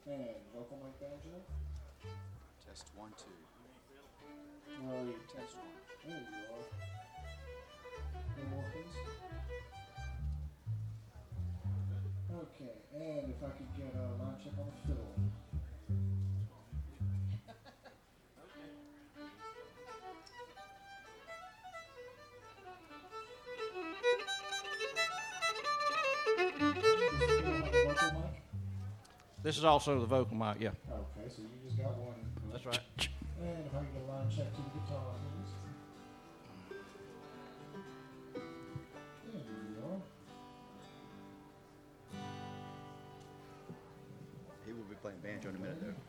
And vocal mic banjo. Test 1, 2. Where are you? Test 1. There you are. One more, please. Okay, and if I could get a line check on the fiddle. This is also the vocal mic, yeah. Okay, so you just got one. That's right. And if I can get a line check to the guitar, please. There you are. He will be playing banjo in a minute, though.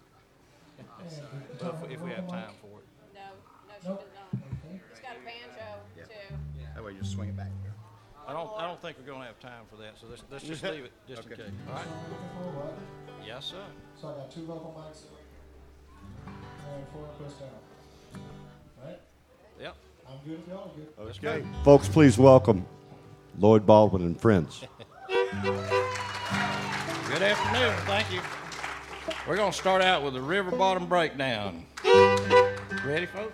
If we have time for it. No, she Nope. does not. Okay. She's got a banjo, Yeah. too. That way you just swing it back. I don't think we're gonna have time for that, so let's just leave it just in Okay. case. All right. That's what I'm looking for, right? Yes, sir. So I got 2 vocal mics and 4 inputs down. Right? Yep. I'm good if y'all are good. Okay. Folks, please welcome Lloyd Baldwin and friends. Good afternoon. Thank you. We're gonna start out with the River Bottom Breakdown. Ready, folks?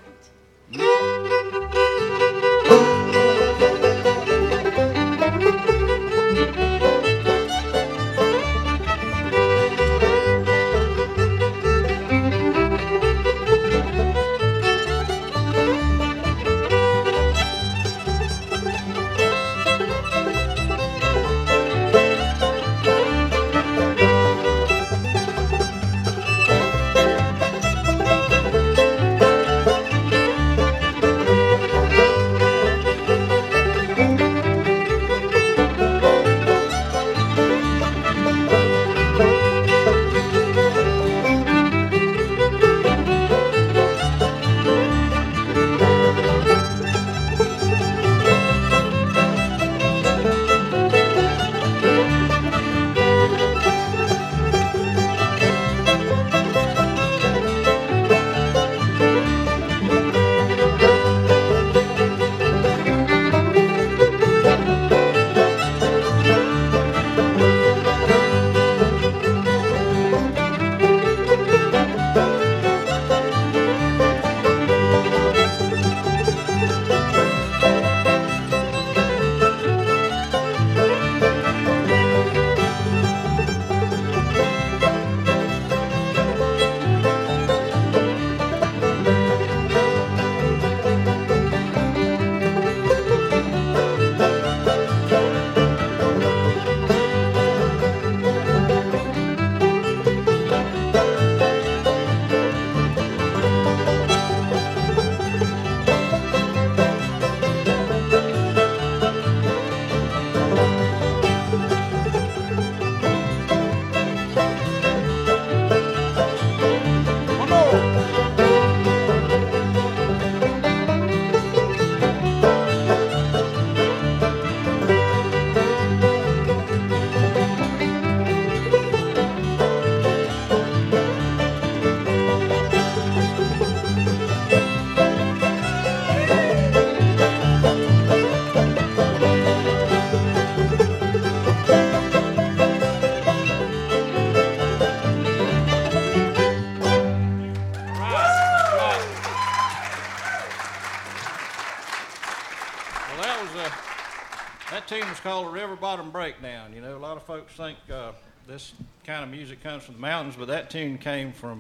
That tune was called the River Bottom Breakdown. You know, a lot of folks think this kind of music comes from the mountains, but that tune came from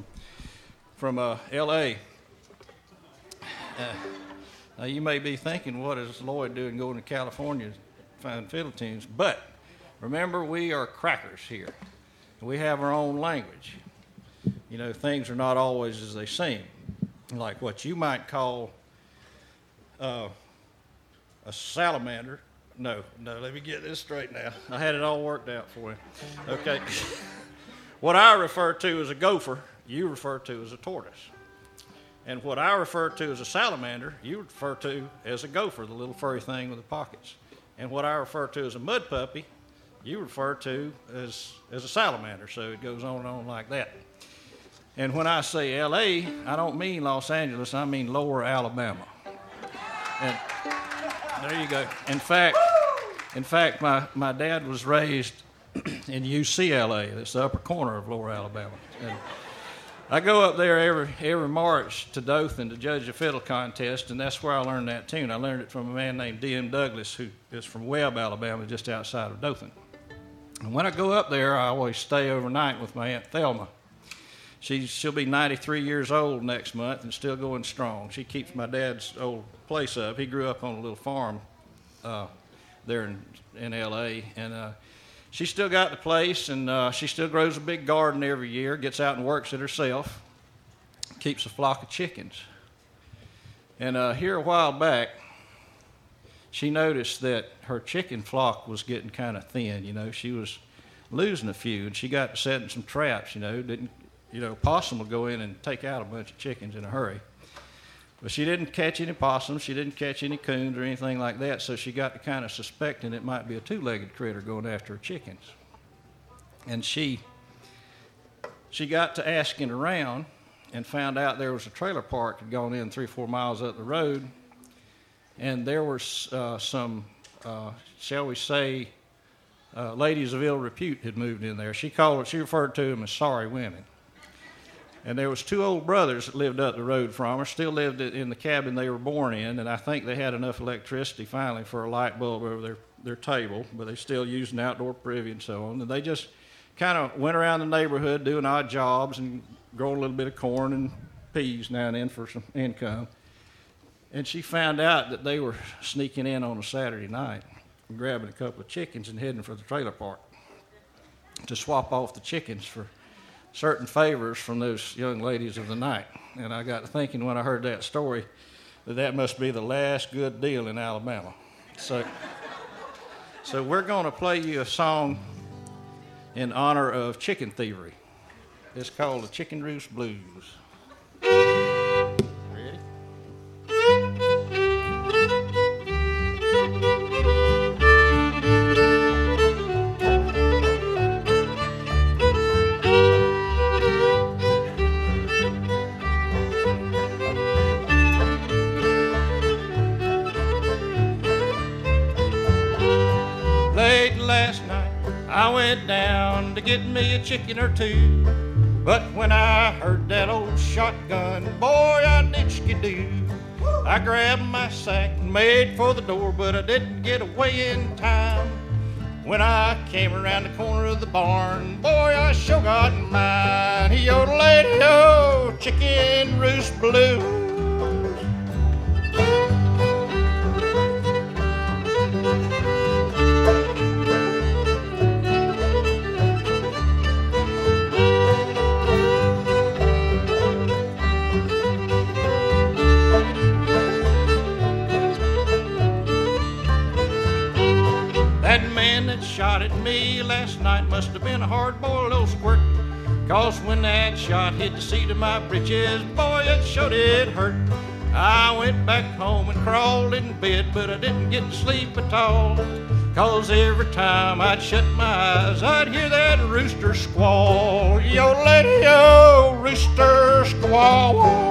L.A. Now, you may be thinking, what is Lloyd doing going to California to find fiddle tunes? But remember, we are crackers here. We have our own language. You know, things are not always as they seem. Like what you might call a salamander. No, let me get this straight now. I had it all worked out for you. Okay. What I refer to as a gopher, you refer to as a tortoise. And what I refer to as a salamander, you refer to as a gopher, the little furry thing with the pockets. And what I refer to as a mud puppy, you refer to as a salamander. So it goes on and on like that. And when I say L.A., I don't mean Los Angeles, I mean Lower Alabama. And there you go. In fact, my dad was raised in UCLA. That's the upper corner of Lower Alabama. And I go up there every March to Dothan to judge a fiddle contest, and that's where I learned that tune. I learned it from a man named D.M. Douglas, who is from Webb, Alabama, just outside of Dothan. And when I go up there, I always stay overnight with my Aunt Thelma. She'll be 93 years old next month and still going strong. She keeps my dad's old place up. He grew up on a little farm there in L.A., and she still got the place, and she still grows a big garden every year, gets out and works it herself, keeps a flock of chickens. And here a while back, she noticed that her chicken flock was getting kind of thin. She was losing a few, and she got to setting some traps. Possum would go in and take out a bunch of chickens in a hurry. But she didn't catch any possums, she didn't catch any coons or anything like that, so she got to kind of suspecting it might be a two-legged critter going after her chickens. And she got to asking around and found out there was a trailer park had gone in 3-4 miles up the road, and there were some, shall we say, ladies of ill repute had moved in there. She referred to them as sorry women. And there was 2 old brothers that lived up the road from her, still lived in the cabin they were born in, and I think they had enough electricity finally for a light bulb over their table, but they still used an outdoor privy and so on. And they just kind of went around the neighborhood doing odd jobs and growing a little bit of corn and peas now and then for some income. And she found out that they were sneaking in on a Saturday night and grabbing a couple of chickens and heading for the trailer park to swap off the chickens for certain favors from those young ladies of the night. And I got to thinking when I heard that story that must be the last good deal in Alabama. So we're going to play you a song in honor of chicken thievery. It's called the Chicken Roost Blues. Ready? I went down to get me a chicken or two, but when I heard that old shotgun, boy, I did skidoo. I grabbed my sack and made for the door, but I didn't get away in time. When I came around the corner of the barn, boy, I sure got mine. Yo-lady-o, Chicken Roost Blues. Shot at me last night must have been a hard-boiled old squirt, 'cause when that shot hit the seat of my britches, boy, it sure did hurt. I went back home and crawled in bed, but I didn't get to sleep at all, 'cause every time I'd shut my eyes, I'd hear that rooster squall. Yo, lady, yo, rooster squall.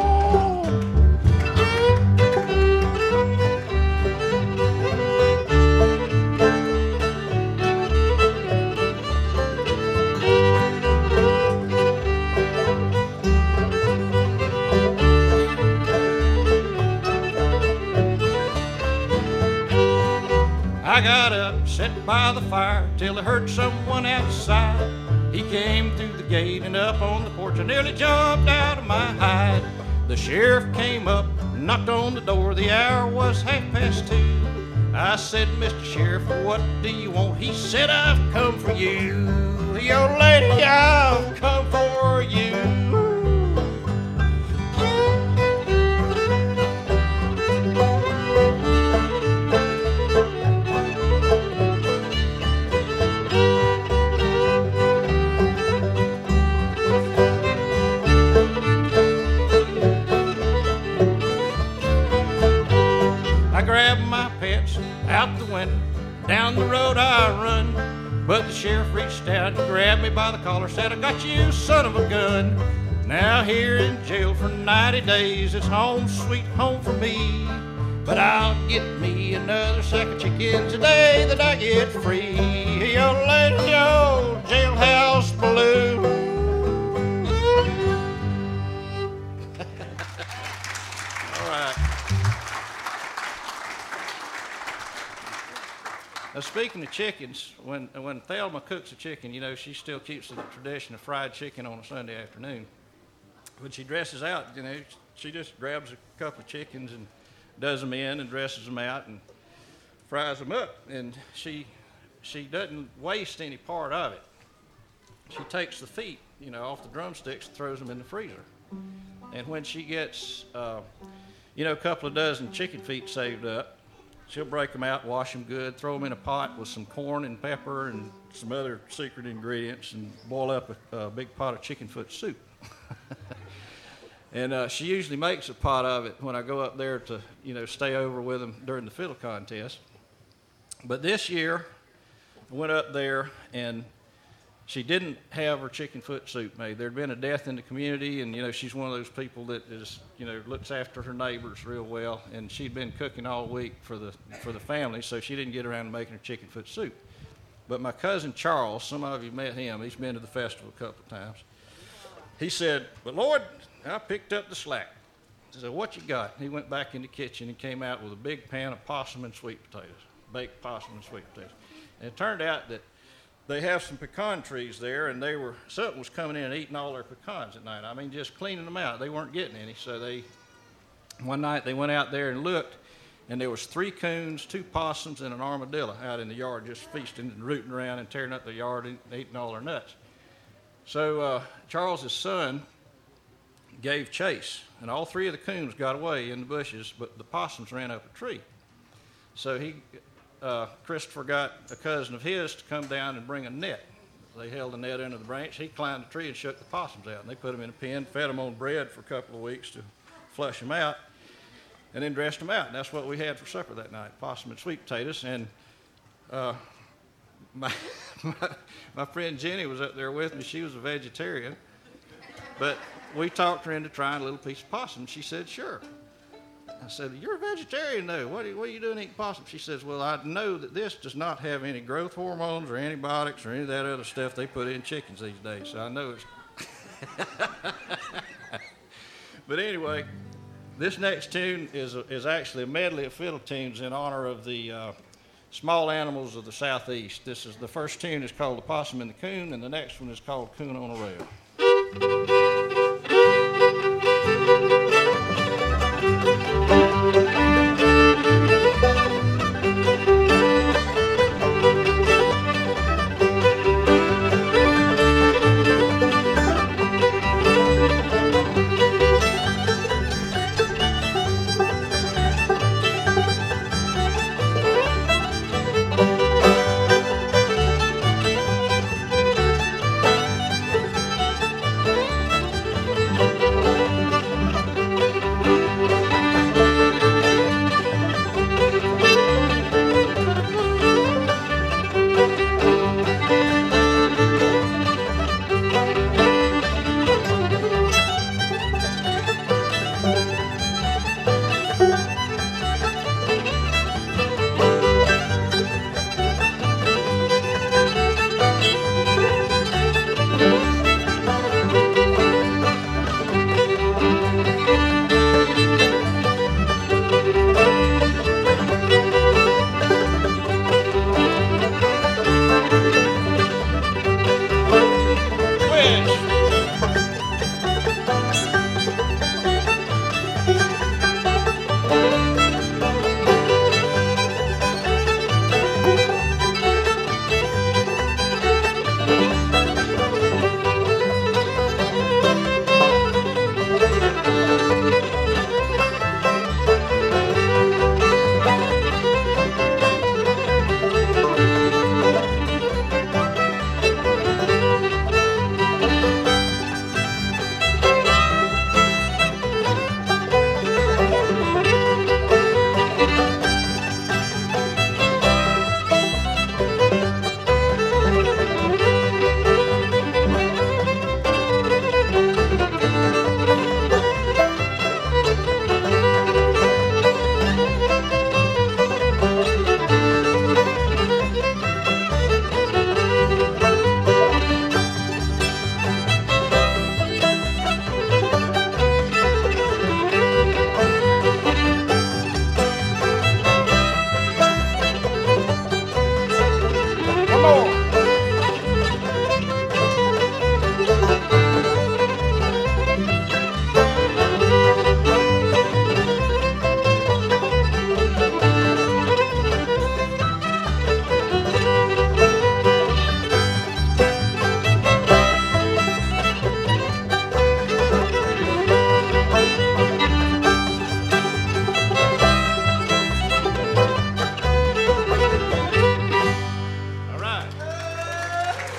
I got up, sat by the fire, till I heard someone outside. He came through the gate and up on the porch. I nearly jumped out of my hide. The sheriff came up, knocked on the door. The hour was 2:30. I said, Mr. Sheriff, what do you want? He said, I've come for you. Yo, lady, I've come for you. Out the window, down the road I run, but the sheriff reached out and grabbed me by the collar, said, I got you, son of a gun. Now here in jail for 90 days, it's home sweet home for me, but I'll get me another sack of chickens the day that I get free. Yo, lady, yo, speaking of chickens, when Thelma cooks a chicken, you know, she still keeps the tradition of fried chicken on a Sunday afternoon. When she dresses out, you know, she just grabs a couple of chickens and does them in and dresses them out and fries them up. And she doesn't waste any part of it. She takes the feet, you know, off the drumsticks and throws them in the freezer. And when she gets, you know, a couple of dozen chicken feet saved up, she'll break them out, wash them good, throw them in a pot with some corn and pepper and some other secret ingredients, and boil up a big pot of chicken foot soup. And she usually makes a pot of it when I go up there to, you know, stay over with them during the fiddle contest. But this year, I went up there, and she didn't have her chicken foot soup made. There'd been a death in the community, and, you know, she's one of those people that is, you know, looks after her neighbors real well, and she'd been cooking all week for the family, so she didn't get around to making her chicken foot soup. But my cousin Charles, some of you met him, he's been to the festival a couple of times. He said, "But Lord, I picked up the slack." I said, "What you got?" He went back in the kitchen and came out with a big pan of possum and sweet potatoes, baked possum and sweet potatoes. And it turned out that they have some pecan trees there, and something was coming in and eating all their pecans at night. I mean, just cleaning them out. They weren't getting any. So one night they went out there and looked, and there was 3 coons, 2 possums, and an armadillo out in the yard just feasting and rooting around and tearing up the yard and eating all their nuts. So Charles's son gave chase, and all 3 of the coons got away in the bushes, but the possums ran up a tree. So Christopher got a cousin of his to come down and bring a net. They held the net under the branch. He climbed the tree and shook the possums out, and they put them in a pen, fed them on bread for a couple of weeks to flush them out, and then dressed them out. And that's what we had for supper that night, possum and sweet potatoes. And my friend Jenny was up there with me. She was a vegetarian, but we talked her into trying a little piece of possum. She said, "Sure." I said, "You're a vegetarian, though. What are you doing eating possum?" She says, "Well, I know that this does not have any growth hormones or antibiotics or any of that other stuff they put in chickens these days, so I know it's..." But anyway, this next tune is actually a medley of fiddle tunes in honor of the small animals of the Southeast. The first tune is called "The Possum and the Coon," and the next one is called "Coon on a Rail."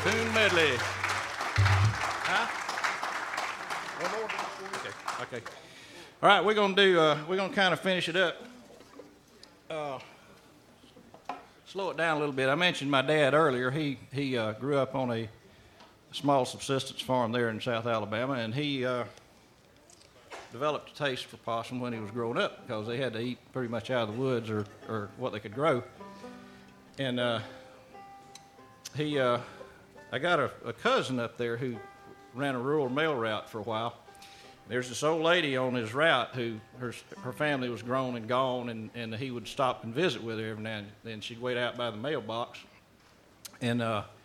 Tune medley. Huh? One more? Okay. All right, we're gonna kind of finish it up. Slow it down a little bit. I mentioned my dad earlier. He grew up on a small subsistence farm there in South Alabama, and he developed a taste for possum when he was growing up because they had to eat pretty much out of the woods or what they could grow. And I got a cousin up there who ran a rural mail route for a while. There's this old lady on his route who her family was grown and gone, and he would stop and visit with her every now and then. She'd wait out by the mailbox, and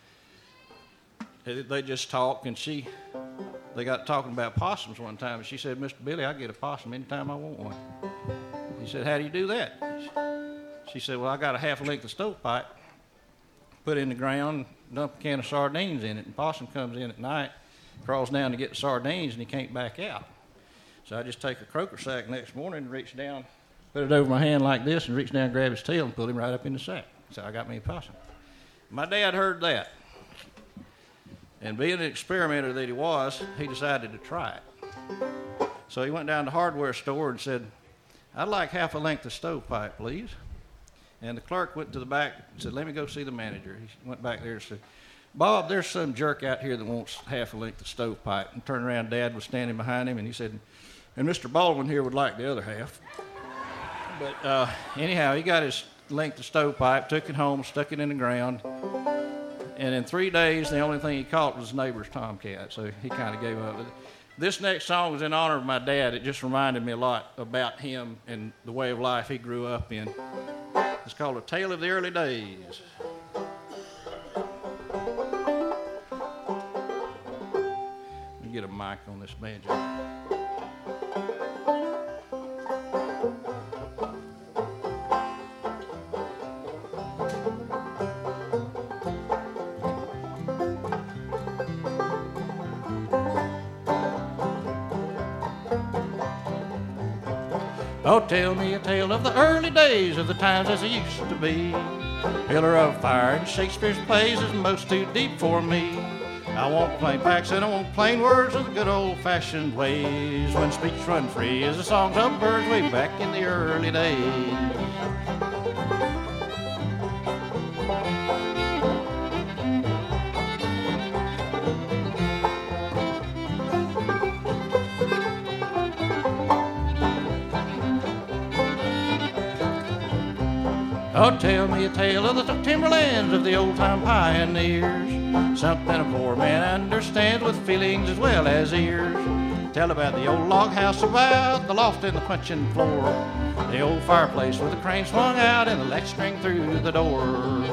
they just talk, and they got talking about possums one time, and she said, "Mr. Billy, I get a possum anytime I want one." He said, "How do you do that?" She said, "Well, I got a half a length of stovepipe, put it in the ground, dump a can of sardines in it, and possum comes in at night, crawls down to get the sardines, and he can't back out. So I just take a croaker sack next morning and reach down, put it over my hand like this, and reach down and grab his tail and pull him right up in the sack. So I got me a possum." My dad heard that. And being an experimenter that he was, he decided to try it. So he went down to the hardware store and said, "I'd like half a length of stovepipe, please." And the clerk went to the back and said, "Let me go see the manager." He went back there and said, "Bob, there's some jerk out here that wants half a length of stovepipe." And turned around, Dad was standing behind him, and he said, "And Mr. Baldwin here would like the other half." But anyhow, he got his length of stovepipe, took it home, stuck it in the ground. And in 3 days, the only thing he caught was neighbor's tomcat, so he kind of gave up. This next song was in honor of my dad. It just reminded me a lot about him and the way of life he grew up in. It's called A Tale of the Early Days. Let me get a mic on this banjo. Oh, tell me a tale of the early days, of the times as it used to be. Pillar of Fire and Shakespeare's plays is most too deep for me. I want plain facts and I want plain words of the good old-fashioned ways. When speech run free as the songs of birds way back in the early days. Oh, tell me a tale of the timberlands of the old-time pioneers. Something a poor man understands with feelings as well as ears. Tell about the old log house about the loft and the puncheon floor. The old fireplace with the crane swung out and the latch string through the door.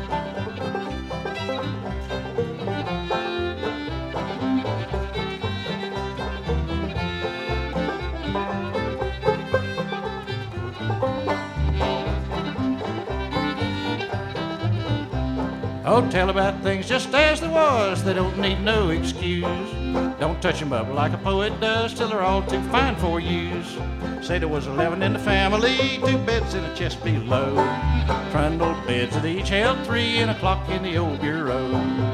Oh, tell about things just as they was, they don't need no excuse. Don't touch 'em up like a poet does till they're all too fine for use. Say there was 11 in the family, 2 beds in a chest below. Trundled beds that each held 3 and a clock in the old bureau.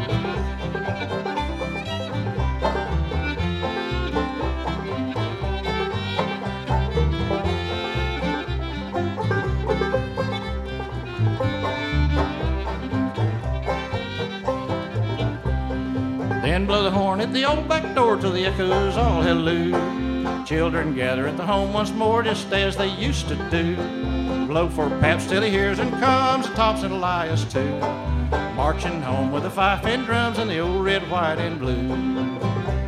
Then blow the horn at the old back door till the echoes all halloo. Children gather at the home once more just as they used to do. Blow for Paps till he hears and comes, and Tops and Elias too. Marching home with the fife and drums and the old red, white, and blue.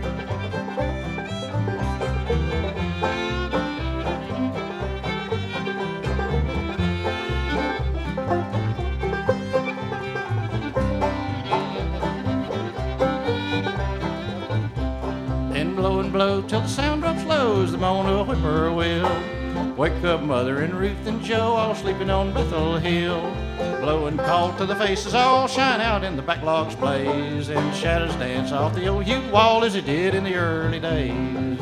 Blow till the sound drops low as the moan of a whippoorwill. Wake up Mother and Ruth and Joe all sleeping on Bethel Hill. Blow and call till the faces all shine out and the backlogs blaze and shadows dance off the old yew wall as it did in the early days.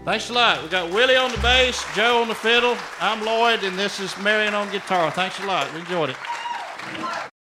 Thanks a lot. We got Willie on the bass, Joe on the fiddle. I'm Lloyd, and this is Marion on guitar. Thanks a lot. We enjoyed it.